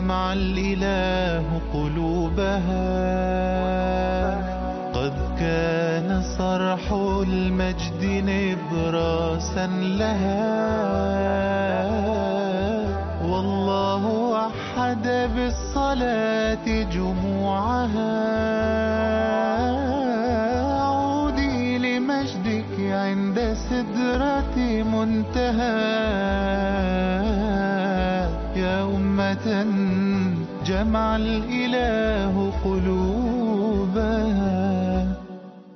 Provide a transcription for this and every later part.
جمع الإله قلوبها، قد كان صرح المجد نبراسا لها، والله وحد بالصلاة جموعها. عودي لمجدك عند سدرة منتهى، يا أمة جمع الإله قلوبها.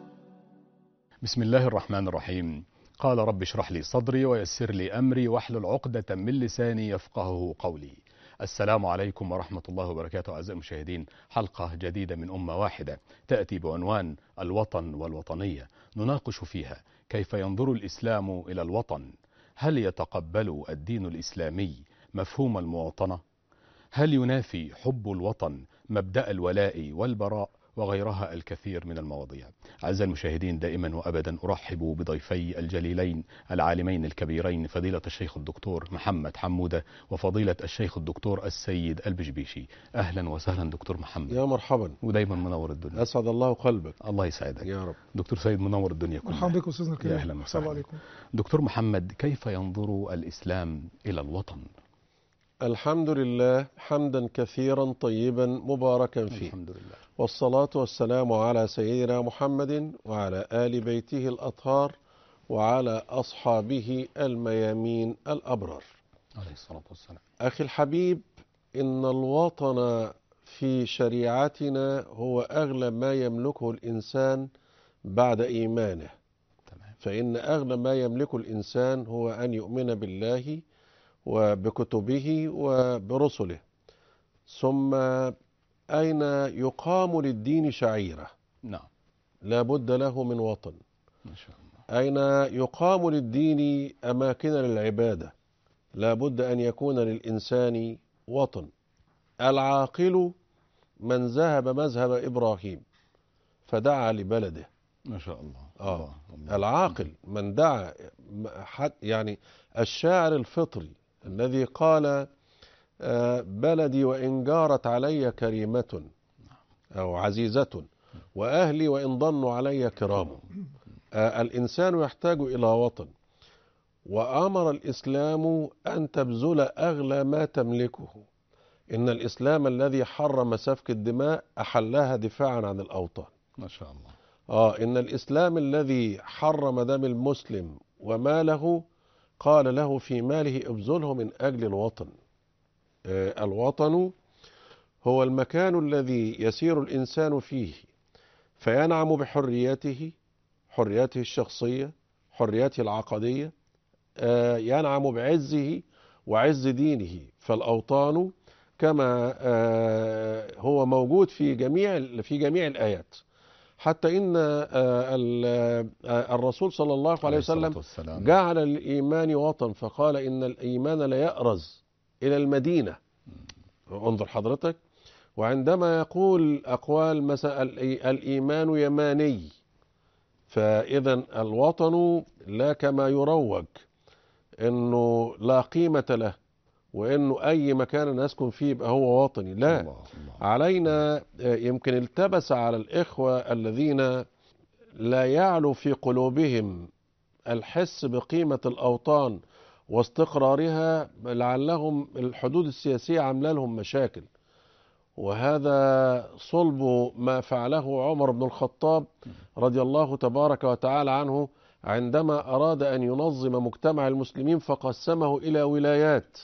بسم الله الرحمن الرحيم. قال رب اشرح لي صدري ويسر لي أمري واحلل عقدة من لساني يفقهه قولي. السلام عليكم ورحمة الله وبركاته. أعزائي المشاهدين، حلقة جديدة من أمة واحدة تأتي بعنوان الوطن والوطنية، نناقش فيها كيف ينظر الإسلام إلى الوطن. هل يتقبل الدين الإسلامي مفهوم المواطنة؟ هل ينافي حب الوطن مبدأ الولاء والبراء؟ وغيرها الكثير من المواضيع. أعزائي المشاهدين، دائما وأبدا أرحب بضيفي الجليلين العالمين الكبيرين، فضيلة الشيخ الدكتور محمد حمودة وفضيلة الشيخ الدكتور السيد البشبيشي. أهلا وسهلا دكتور محمد. يا مرحبا، ودايما منور الدنيا. أسعد الله قلبك. الله يسعدك يا رب. دكتور سيد، منور الدنيا كلها. مرحبا بك أستاذنا الكريم. أهلا وسهلا. السلام عليكم. دكتور محمد، كيف ينظر الإسلام إلى الوطن؟ الحمد لله حمدا كثيرا طيبا مباركا فيه، الحمد لله، والصلاة والسلام على سيدنا محمد وعلى آل بيته الأطهار وعلى أصحابه الميامين الأبرار عليه الصلاة والسلام. أخي الحبيب، إن الوطن في شريعتنا هو أغلى ما يملكه الإنسان بعد إيمانه. تمام. فإن أغلى ما يملكه الإنسان هو أن يؤمن بالله وبكتبه وبرسله. ثم أين يقام للدين شعيرة؟ نعم. لا بد له من وطن. ما شاء الله. أين يقام للدين أماكن للعبادة؟ لا بد أن يكون للإنسان وطن. العاقل من ذهب مذهب إبراهيم فدعا لبلده. ما شاء الله. الله. العاقل من دعا، يعني الشاعر الفطري الذي قال بلدي وإن جارت علي كريمة أو عزيزة وأهلي وإن ضنوا علي كرام. الإنسان يحتاج إلى وطن، وأمر الإسلام أن تبذل أغلى ما تملكه. إن الإسلام الذي حرم سفك الدماء أحلها دفاعا عن الأوطان. ما شاء الله. إن الإسلام الذي حرم دم المسلم وماله قال له في ماله ابذله من أجل الوطن. الوطن هو المكان الذي يسير الإنسان فيه فينعم بحريته، حريته الشخصية، حريته العقدية، ينعم بعزه وعز دينه. فالأوطان كما هو موجود في جميع الآيات، حتى إن الرسول صلى الله عليه وسلم جعل الإيمان وطن، فقال إن الإيمان لا يأرز إلى المدينة. انظر حضرتك. وعندما يقول أقوال مثلا الإيمان يماني، فإذا الوطن لا كما يروج إنه لا قيمة له وإنه أي مكان نسكن فيه يبقى هو وطني. لا، الله. علينا، يمكن التبس على الإخوة الذين لا يعلو في قلوبهم الحس بقيمة الأوطان واستقرارها، لعلهم الحدود السياسية عامله لهم مشاكل. وهذا صلب ما فعله عمر بن الخطاب رضي الله تبارك وتعالى عنه عندما أراد أن ينظم مجتمع المسلمين فقسمه إلى ولايات.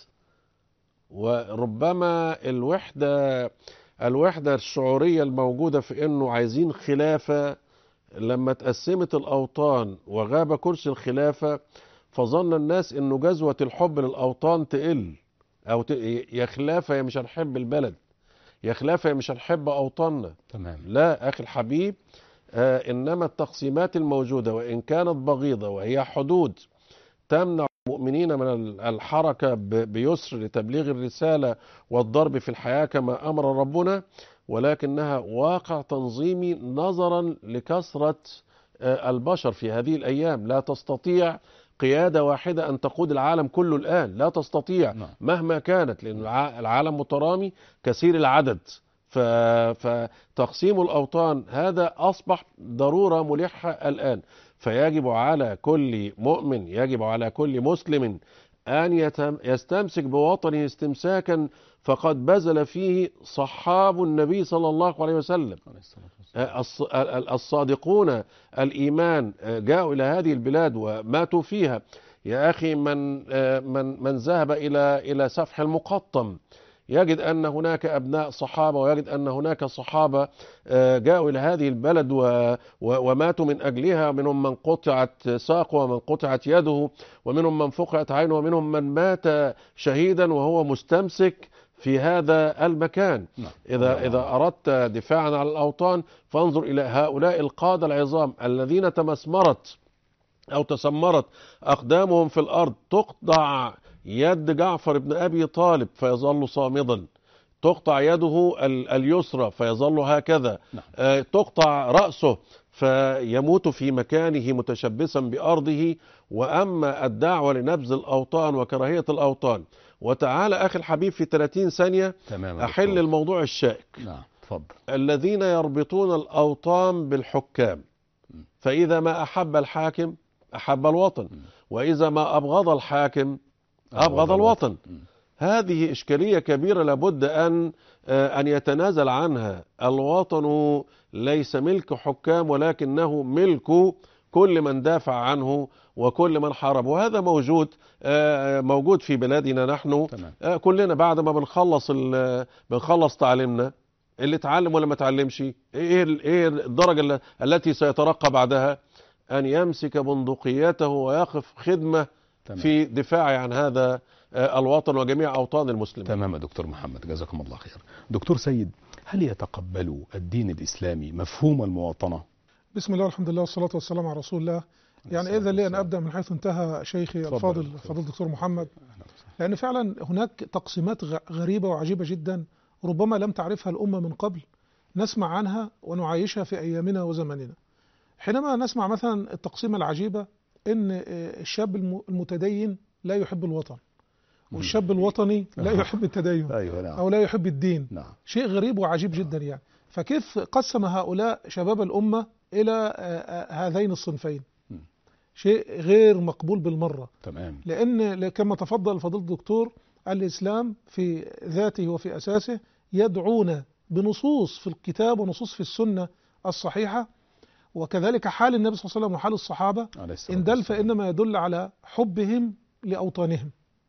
وربما الوحدة الشعورية الموجودة في أنه عايزين خلافة، لما تقسمت الأوطان وغاب كرسي الخلافة فظن الناس أنه جذوة الحب للأوطان تقل، أو يا خلافة يا مش هنحب البلد، يا خلافة يا مش هنحب أوطاننا. تمام. لا أخي الحبيب، إنما التقسيمات الموجودة وإن كانت بغيضة وهي حدود تمنع المؤمنين من الحركة بيسر لتبليغ الرسالة والضرب في الحياة كما أمر ربنا، ولكنها واقع تنظيمي نظرا لكثرة البشر في هذه الأيام. لا تستطيع قيادة واحدة أن تقود العالم كله الآن، لا تستطيع مهما كانت، لأن العالم مترامي كثير العدد. فتقسيم الأوطان هذا أصبح ضرورة ملحة الآن. فيجب على كل مؤمن، يجب على كل مسلم أن يستمسك بوطنه استمساكا فقد بذل فيه صحاب النبي صلى الله عليه وسلم. الصادقون الإيمان جاءوا إلى هذه البلاد وماتوا فيها. يا أخي، من ذهب إلى سفح المقطم يجد أن هناك أبناء صحابة، ويجد أن هناك صحابة جاءوا إلى هذه البلد وماتوا من أجلها. منهم من قطعت ساقه، ومن قطعت يده، ومنهم من فقعت عينه، ومنهم من مات شهيدا وهو مستمسك في هذا المكان. إذا أردت دفاعا عن الأوطان فانظر إلى هؤلاء القادة العظام الذين تمسمرت أو تسمرت أقدامهم في الأرض. تقطع يد جعفر بن أبي طالب فيظل صامدا، تقطع يده اليسرى فيظل هكذا، تقطع رأسه فيموت في مكانه متشبثا بأرضه. وأما الدعوة لنبذ الأوطان وكراهية الأوطان، وتعالى أخي الحبيب في 30 ثانية أحل الموضوع الشائك. الذين يربطون الأوطان بالحكام، فإذا ما أحب الحاكم أحب الوطن، وإذا ما أبغض الحاكم أبغض الوطن. هذه إشكالية كبيرة لابد أن يتنازل عنها. الوطن ليس ملك حكام، ولكنه ملك كل من دافع عنه وكل من حارب. وهذا موجود في بلادنا نحن. كلنا بعد ما بنخلص تعليمنا، اللي اتعلم ولا ما اتعلمش، ايه الدرجة التي سيترقى بعدها؟ أن يمسك بندقيته ويقف خدمة في دفاع عن هذا الوطن وجميع أوطان المسلمين. تمام دكتور محمد، جزاكم الله خير. دكتور سيد، هل يتقبل الدين الإسلامي مفهوم المواطنة؟ بسم الله والحمد لله والصلاة والسلام على رسول الله. يعني إذا لي أن أبدأ من حيث انتهى شيخي الفاضل دكتور محمد، لأن فعلا هناك تقسيمات غريبة وعجيبة جدا ربما لم تعرفها الأمة من قبل، نسمع عنها ونعايشها في أيامنا وزماننا. حينما نسمع مثلا التقسيمة العجيبة إن الشاب المتدين لا يحب الوطن، والشاب الوطني لا يحب التدين، أو لا يحب الدين. شيء غريب وعجيب جدا يعني. فكيف قسم هؤلاء شباب الأمة إلى هذين الصنفين؟ شيء غير مقبول بالمرة. لأن كما تفضل فضيلة الدكتور، الإسلام في ذاته وفي أساسه يدعونا بنصوص في الكتاب ونصوص في السنة الصحيحة، وكذلك حال النبي صلى الله عليه وسلم وحال الصحابة إن دل فإنما يدل على حبهم لأوطانهم،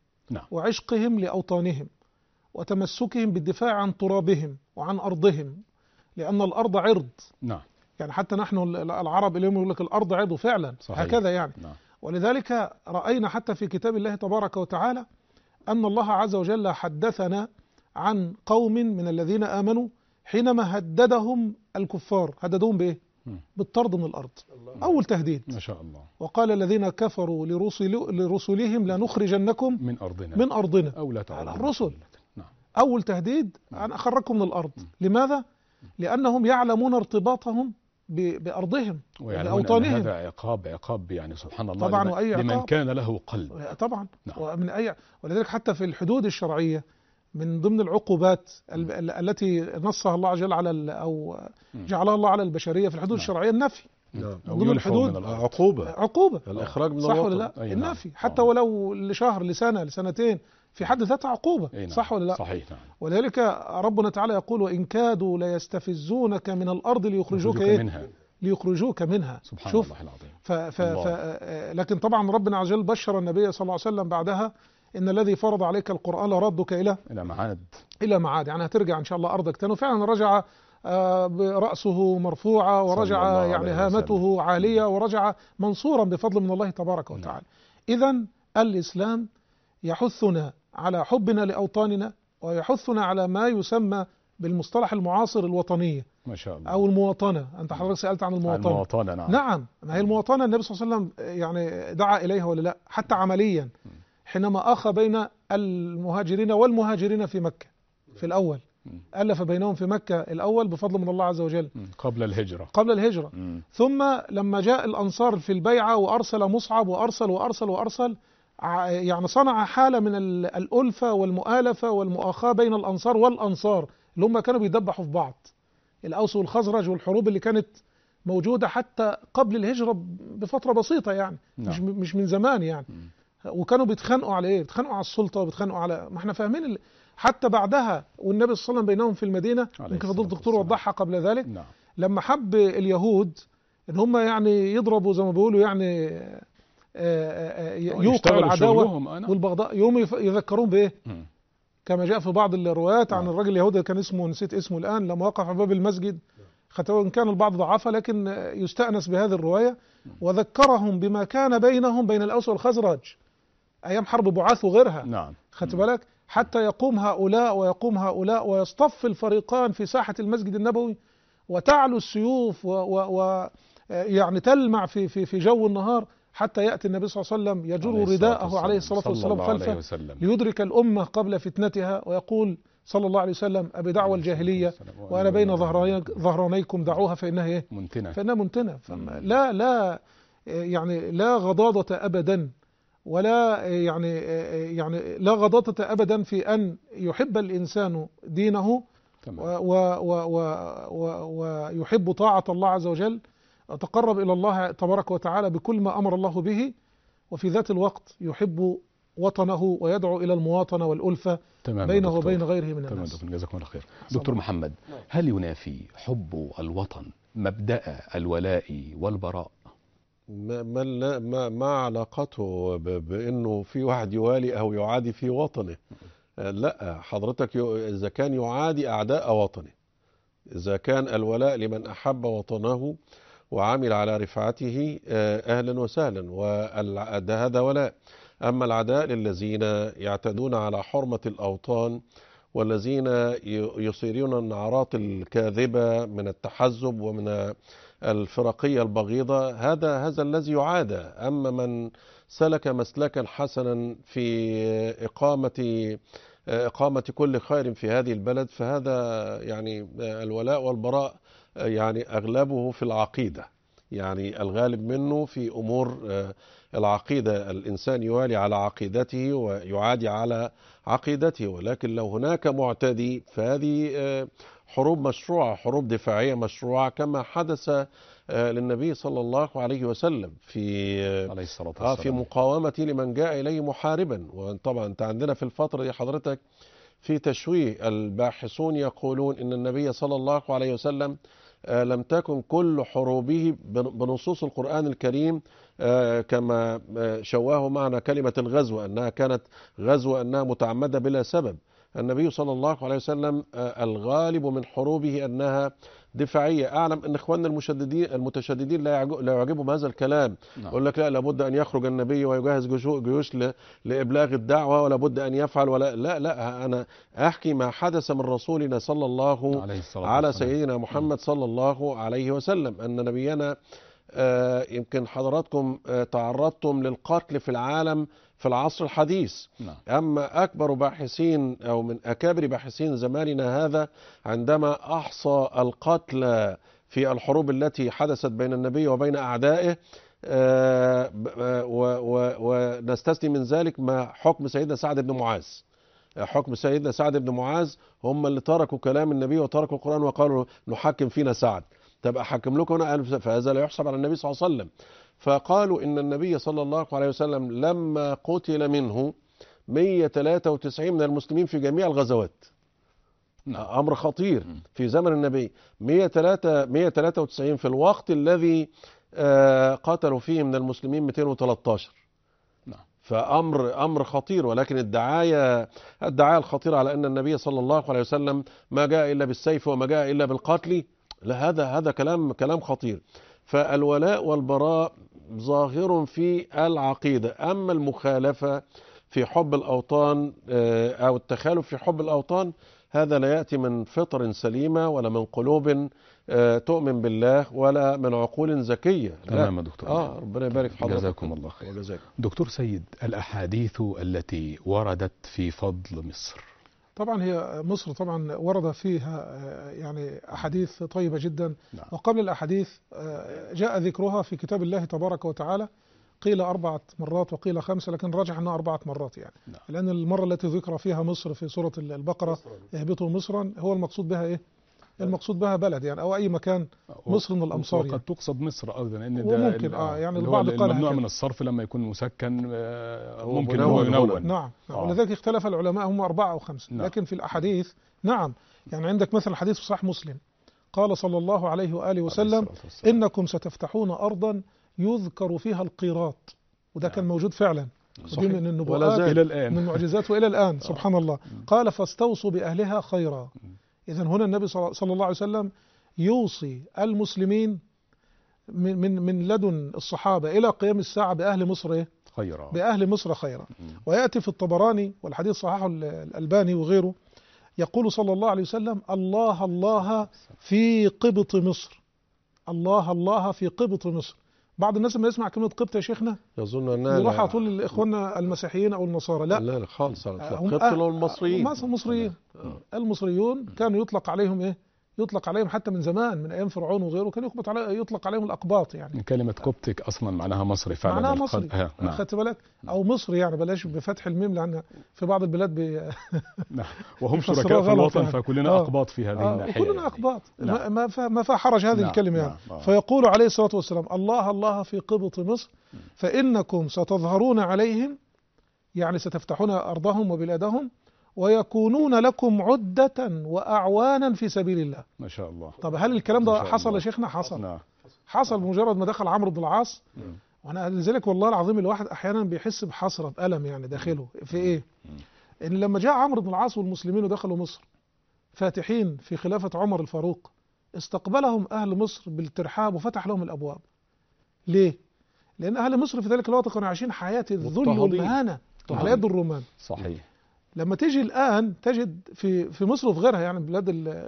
وعشقهم لأوطانهم، وتمسكهم بالدفاع عن ترابهم وعن أرضهم، لأن الأرض عرض. يعني حتى نحن العرب اليوم يقول لك الأرض عرض فعلا. هكذا يعني. ولذلك رأينا حتى في كتاب الله تبارك وتعالى أن الله عز وجل حدثنا عن قوم من الذين آمنوا حينما هددهم الكفار. هددهم بإيه؟ بالطرد من الأرض. أول تهديد. ما شاء الله. وقال الذين كفروا لرسلهم لنخرجنكم من أرضنا أو لا تعالى الرسل. أول تهديد أن أخرجكم من الأرض. لماذا؟ لأنهم يعلمون ارتباطهم بأرضهم وأوطانهم. هذا عقاب يعني سبحان الله طبعا، لمن كان له قلب طبعا. ولذلك حتى في الحدود الشرعية من ضمن العقوبات التي نصها الله عز وجل على أو جعلها الله على البشرية في الحدود الشرعية النفي. من ضمن الحدود عقوبة الإخراج من الوطن. صح ولا لا؟ النفي حتى ولو لشهر لسنة لسنتين في حد ذاتها عقوبة. صح ولا لا؟ صحيح. ولذلك ربنا تعالى يقول وإن كادوا ليستفزونك من الأرض ليخرجوك منها. سبحان الله العظيم. لكن طبعا ربنا عز وجل بشر النبي صلى الله عليه وسلم بعدها إن الذي فرض عليك القرآن لردك إلى معاد. يعني هترجع إن شاء الله أرضك تاني. وفعلا رجع برأسه مرفوعة، ورجع يعني هامته عالية، ورجع منصورا بفضل من الله تبارك وتعالى. إذن الإسلام يحثنا على حبنا لأوطاننا، ويحثنا على ما يسمى بالمصطلح المعاصر الوطنية. ما شاء الله. أو المواطنة. أنت حضرتك سألت عن المواطنة. نعم. ما هي المواطنة النبي صلى الله عليه وسلم يعني دعا إليها ولا لا؟ حتى عمليا حينما أخى بين المهاجرين والمهاجرين في مكة في الأول، ألف بينهم في مكة الأول بفضل من الله عز وجل قبل الهجرة. ثم لما جاء الأنصار في البيعة وأرسل مصعب وأرسل يعني صنع حالة من الألفة والمؤالفة والمؤاخاة بين الأنصار والأنصار اللي هم كانوا بيدبحوا في بعض، الأوس والخزرج، والحروب اللي كانت موجودة حتى قبل الهجرة بفترة بسيطة يعني. مش من زمان يعني. وكانوا بيتخانقوا على ايه؟ بيتخانقوا على السلطة، وبيتخانقوا على، ما احنا فاهمين حتى بعدها والنبي صلى الله عليه وسلم بينهم في المدينة، يمكن فضيلة الدكتور وضحها قبل ذلك. لما حب اليهود ان هم يعني يضربوا زي ما بيقولوا يعني يوقعوا العداوة والبغضاء، يوم يذكرون بايه؟ كما جاء في بعض الروايات عن الرجل اليهودي كان اسمه، نسيت اسمه الآن، لما وقف على باب المسجد، حتى وإن كان البعض ضعفه لكن يستأنس بهذه الرواية، وذكرهم بما كان بينهم بين الأوس والخزرج أيام حرب بعاث وغيرها. خدت بالك؟ حتى يقوم هؤلاء ويقوم هؤلاء ويصطف الفريقان في ساحة المسجد النبوي، وتعلو السيوف يعني تلمع في جو النهار، حتى يأتي النبي صلى الله عليه وسلم يجر رداءه عليه الصلاة والسلام خلفه ليدرك الأمة قبل فتنتها، ويقول صلى الله عليه وسلم: أبي دعوى الجاهلية وأنا بين ظهرانيكم دعوها فإنها منتنة. لا يعني لا غضاضة أبدا، ولا يعني لا غضاضة أبدا في أن يحب الإنسان دينه ويحب طاعة الله عز وجل، يتقرب إلى الله تبارك وتعالى بكل ما أمر الله به، وفي ذات الوقت يحب وطنه ويدعو إلى المواطنة والألفة بينه وبين غيره من الناس. جزاكم الله خير. دكتور محمد، هل ينافي حب الوطن مبدأ الولاء والبراء؟ ما علاقته بأنه في واحد يوالي أو يعادي في وطنه؟ لا، حضرتك إذا كان يعادي أعداء وطنه، إذا كان الولاء لمن أحب وطنه وعمل على رفعته، أهلا وسهلا، وهذا ولاء. أما العداء للذين يعتدون على حرمة الأوطان، والذين يصيرون النعرات الكاذبة من التحزب ومن الفرقية البغيضة، هذا الذي يعادى. أما من سلك مسلكا حسنا في إقامة كل خير في هذه البلد، فهذا يعني الولاء والبراء يعني أغلبه في العقيدة، يعني الغالب منه في أمور العقيدة. الإنسان يوالي على عقيدته ويعادي على عقيدته، ولكن لو هناك معتدي فهذه حروب مشروعة، حروب دفاعية مشروعة، كما حدث للنبي صلى الله عليه وسلم في مقاومة لمن جاء إليه محاربا. وطبعا أنت عندنا في الفترة دي حضرتك في تشويه، الباحثون يقولون إن النبي صلى الله عليه وسلم لم تكن كل حروبه بنصوص القرآن الكريم كما شواه معنى كلمة الغزو، أنها كانت غزوة، أنها متعمدة بلا سبب. النبي صلى الله عليه وسلم الغالب من حروبه أنها دفاعية. أعلم أن إخواننا المتشددين لا يعجبهم هذا الكلام. يقول لك لا، لابد أن يخرج النبي ويجهز جيوش لإبلاغ الدعوة، ولا بد أن يفعل، ولا لا أنا أحكي ما حدث من رسولنا صلى الله على سيدنا محمد صلى الله عليه وسلم. أن نبينا يمكن حضراتكم تعرضتم للقتل في العالم في العصر الحديث. أما أكبر باحثين أو من أكابر باحثين زماننا هذا عندما أحصى القتل في الحروب التي حدثت بين النبي وبين أعدائه، ونستثني من ذلك ما حكم سيدنا سعد بن معاذ. حكم سيدنا سعد بن معاذ، هم اللي تركوا كلام النبي وتركوا القرآن وقالوا نحكم فينا سعد، طب أحكم لكم أنا، فهذا لا يحسب على النبي صلى الله عليه وسلم. فقالوا إن النبي صلى الله عليه وسلم لما قتل منه 193 من المسلمين في جميع الغزوات. أمر خطير في زمن النبي، 193 في الوقت الذي قتلوا فيه من المسلمين 213. فأمر خطير. ولكن الدعاية الخطيرة على أن النبي صلى الله عليه وسلم ما جاء إلا بالسيف وما جاء إلا بالقتل، لا، هذا كلام خطير. فالولاء والبراء ظاهر في العقيدة. أما المخالفة في حب الأوطان أو التخالف في حب الأوطان، هذا لا يأتي من فطر سليمة ولا من قلوب تؤمن بالله ولا من عقول ذكية. تمام دكتور. ربنا يبارك في حضرتك. جزاكم الله خير. دكتور سيد، الأحاديث التي وردت في فضل مصر طبعا هي مصر طبعا ورد فيها يعني أحاديث طيبة جدا. نعم. وقبل الأحاديث جاء ذكرها في كتاب الله تبارك وتعالى، قيل 4 مرات وقيل 5، لكن راجح أنها 4 مرات يعني. نعم. لأن المرة التي ذكر فيها مصر في سورة البقرة اهبطوا مصرا، هو المقصود بها إيه؟ المقصود بها بلد يعني، أو أي مكان مصر من الأمصار وقد يعني. تقصد مصر أيضا، لأن وممكن يعني البعض قال ممنوع هكذا. من الصرف لما يكون مسكن، ممكن منون هو ينون. نعم. ولذلك اختلف العلماء هم 4 أو 5. نعم. لكن في الأحاديث نعم، يعني عندك مثل حديث في صحيح مسلم قال صلى الله عليه وآله وسلم: إنكم ستفتحون أرضا يذكر فيها القيراط. وده كان موجود فعلا، ودي من النبوءات إلى الآن، من المعجزات وإلى الآن سبحان الله. قال: فاستوصوا بأهلها خيرا. إذن هنا النبي صلى الله عليه وسلم يوصي المسلمين من لدن الصحابة إلى قيام الساعة بأهل مصر خيرا، بأهل مصر خيرا. ويأتي في الطبراني والحديث صححه الألباني وغيره، يقول صلى الله عليه وسلم: الله الله في قبط مصر، الله الله في قبط مصر. بعض الناس لما يسمع كلمة قبط يا شيخنا يظن انها يروح على طول لإخواننا المسيحيين أو النصارى. لا لا خالص، هم قبطوا المصريين. المصريون كانوا يطلق عليهم إيه؟ يطلق عليهم حتى من زمان، من أيام فرعون وغيره، كان يطلق عليهم الأقباط يعني. كلمة كوبتك أصلا معناها مصري فعلا، معناها مصري. نعم. خدت بالك؟ أو مصري يعني، بلاش بفتح الميم، لأن في بعض البلاد نعم. وهم شركاء في الوطن يعني. فكلنا أقباط في هذه الناحية، وكلنا أقباط. نعم. ما فيها حرج هذه الكلمة يعني. فيقول عليه الصلاة والسلام: الله الله في قبط مصر، فإنكم ستظهرون عليهم، يعني ستفتحون أرضهم وبلادهم، ويكونون لكم عدة وأعوانا في سبيل الله. ما شاء الله. طب هل الكلام ده حصل يا شيخنا؟ حصل. نعم. حصل بمجرد ما دخل عمرو بن العاص. وانا لذلك والله العظيم الواحد احيانا بيحس بحسرة بألم يعني داخله في ايه؟ ان لما جاء عمرو بن العاص والمسلمين ودخلوا مصر فاتحين في خلافة عمر الفاروق، استقبلهم اهل مصر بالترحاب وفتح لهم الابواب. ليه؟ لان اهل مصر في ذلك الوقت كانوا عايشين حياة الذل والمهانة على يد الرومان. صحيح. لما تيجي الآن تجد في مصر وفي غيرها يعني بلاد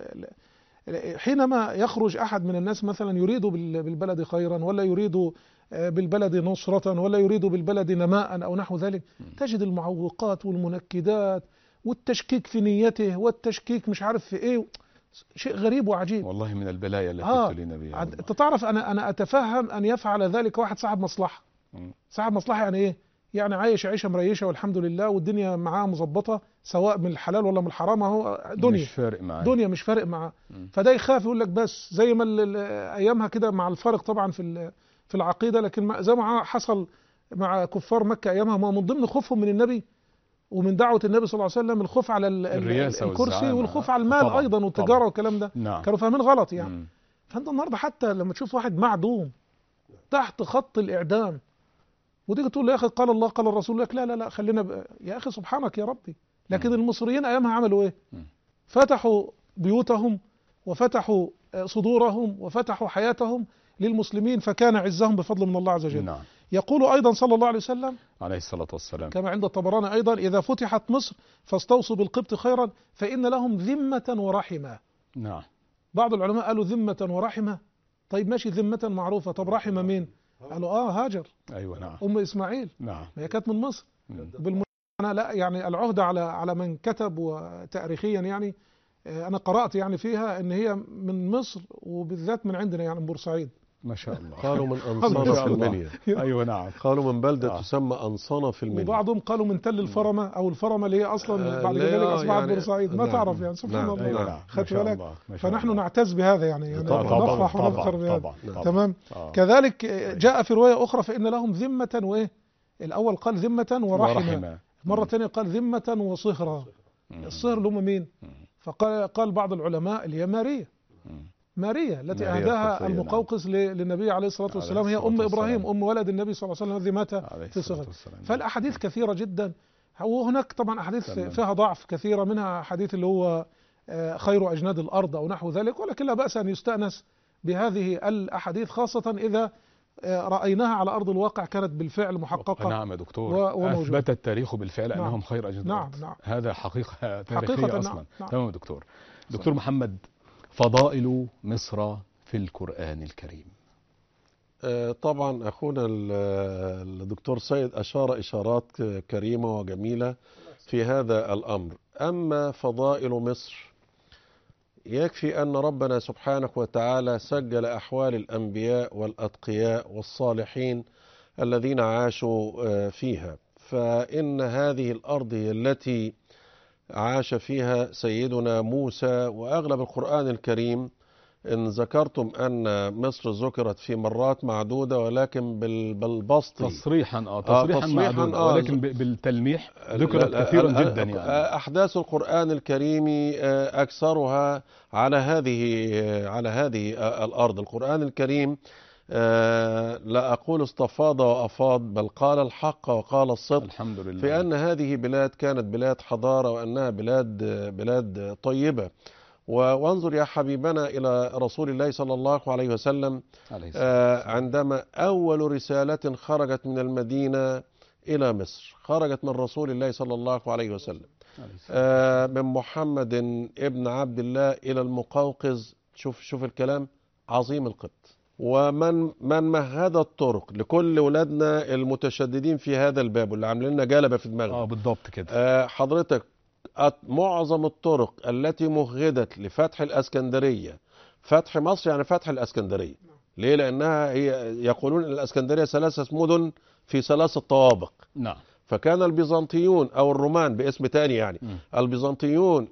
حينما يخرج أحد من الناس مثلا يريد بالبلد خيرا، ولا يريد بالبلد نصرة، ولا يريد بالبلد نماء أو نحو ذلك، تجد المعوقات والمنكدات والتشكيك في نيته والتشكيك مش عارف في إيه. شيء غريب وعجيب والله، من البلايا التي ابتلينا بها. أنت تعرف أنا أتفهم أن يفعل ذلك واحد صاحب مصلحة. صاحب مصلحة يعني إيه؟ يعني عايش عيشة مريشة والحمد لله، والدنيا معاه مظبطة، سواء من الحلال ولا من الحرام، اهو دنيا مش فارق معاه، دنيا مش فارق معاه. فده يخاف يقول لك بس زي ما ايامها كده، مع الفرق طبعا في العقيدة، لكن زي ما حصل مع كفار مكة ايامها، ما من ضمن خوفهم من النبي ومن دعوة النبي صلى الله عليه وسلم الخوف على الكرسي، والخوف على المال طبعًا ايضا، والتجارة والكلام ده. نعم. كانوا فاهمين غلط يعني. فانت النهارده حتى لما تشوف واحد معدوم تحت خط الإعدام وتيجي تقول له يا اخي قال الله قال الرسول، لك لا خلينا يا اخي سبحانك يا ربي. لكن المصريين ايامها عملوا ايه؟ فتحوا بيوتهم وفتحوا صدورهم وفتحوا حياتهم للمسلمين، فكان عزهم بفضل من الله عز وجل. نعم. يقول ايضا صلى الله عليه وسلم عليه الصلاة والسلام كما عند الطبراني ايضا: اذا فتحت مصر فاستوصوا بالقبط خيرا فان لهم ذمة ورحمة. نعم. بعض العلماء قالوا ذمة ورحمة. طيب ماشي، ذمة معروفة، طب رحمة مين؟ قالوا هاجر. ايوه نعم. ام اسماعيل. نعم. هي كانت من مصر. أنا لا يعني العهدة على من كتب وتاريخيا يعني، أنا قرأت يعني فيها إن هي من مصر، وبالذات من عندنا يعني من بورسعيد. ما شاء الله. قالوا من أنصنة في المنيا. أيوة نعم. قالوا من بلدة تسمى أنصنة في المنيا. وبعضهم قالوا من تل الفرمة، أو الفرمة اللي هي أصلا بعد ذلك أصبحت يعني بورسعيد. ما تعرف يعني سبحان الله. أيوة. خدت بالك؟ فنحن نعتز بهذا يعني نفرح ونفخر بهذا. تمام. كذلك جاء في رواية أخرى: فإن لهم ذمة وإيه؟ الأول قال ذمة ورحمة، مرة ثانية قال ذمة وصهرا. الصهر اللي هم مين؟ فقال بعض العلماء اللي هي ماريا التي أهداها المقوقس للنبي عليه الصلاة والسلام، هي أم إبراهيم، أم ولد النبي صلى الله عليه وسلم الذي مات في صغره. فالأحاديث كثيرة جدا، وهناك طبعا أحاديث فيها ضعف كثيرة، منها حديث اللي هو خير أجناد الأرض أو نحو ذلك، ولكن لا بأس أن يستأنس بهذه الأحاديث، خاصة إذا رأيناها على أرض الواقع كانت بالفعل محققة. نعم يا دكتور، أثبت التاريخ بالفعل أنهم خير أجناد الأرض. نعم. هذا حقيقة تاريخية أصلا. نعم. تمام يا دكتور محمد، فضائل مصر في القرآن الكريم. طبعا أخونا الدكتور سيد أشار إشارات كريمة وجميلة في هذا الأمر. أما فضائل مصر، يكفي أن ربنا سبحانه وتعالى سجل أحوال الأنبياء والأتقياء والصالحين الذين عاشوا فيها، فإن هذه الأرض هي التي عاش فيها سيدنا موسى. وأغلب القرآن الكريم إن ذكرتم أن مصر ذكرت في مرات معدودة ولكن بالبسط تصريحا معدودة، ولكن بالتلميح ذكرت كثيرا جدا. يعني أحداث القرآن الكريم أكثرها على هذه الأرض. القرآن الكريم لا أقول استفاض وأفاض، بل قال الحق وقال الصدق. الحمد لله. في أن هذه بلاد كانت بلاد حضارة، وأنها بلاد طيبة. وانظر يا حبيبنا إلى رسول الله صلى الله عليه وسلم، عندما أول رسالة خرجت من المدينة إلى مصر خرجت من رسول الله صلى الله عليه وسلم، من محمد ابن عبد الله إلى المقوقز. شوف الكلام عظيم القدر. ومن مهد الطرق لكل ولادنا المتشددين في هذا الباب واللي عاملين لنا جلبة في دماغنا. بالضبط كده. حضرتك معظم الطرق التي مهدت لفتح الاسكندرية، فتح مصر يعني فتح الاسكندرية. ليه؟ لأنها يقولون أن الاسكندرية 3 مدن في 3 طوابق. نعم. فكان البيزنطيون أو الرومان باسم تاني يعني البيزنطيون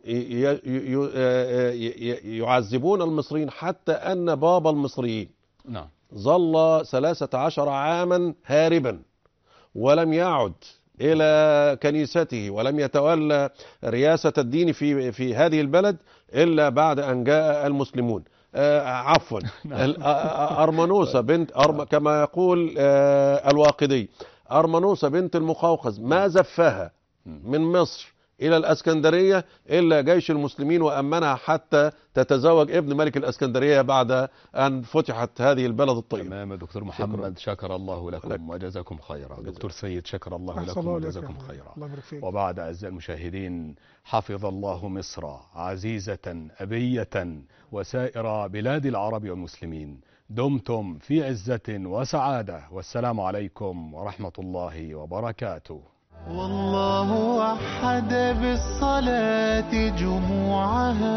يعذبون المصريين، حتى أن بابا المصريين نعم ظل 13 عاما هاربا ولم يعد إلى كنيسته ولم يتولى رئاسة الدين في هذه البلد إلا بعد أن جاء المسلمون. عفوا أرمنوسة بنت كما يقول الواقدي، أرمنوسة بنت المقوقز ما زفها من مصر إلى الأسكندرية إلا جيش المسلمين، وأمنها حتى تتزوج ابن ملك الأسكندرية بعد أن فتحت هذه البلد الطيبة. تمام. دكتور محمد، شكر الله لكم وجزاكم خيرا. دكتور سيد، شكر الله لكم وجزاكم خيرا. وبعد أعزائي المشاهدين، حفظ الله مصر عزيزة أبية وسائر بلاد العرب والمسلمين. دمتم في عزة وسعادة، والسلام عليكم ورحمة الله وبركاته. والله وحد بالصلاة جموعها،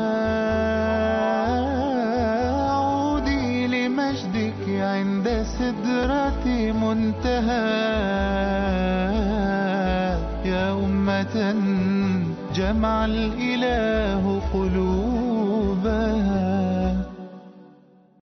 عودي لمجدك عند سدرة منتهى. يا أمة جمع الإله قلوب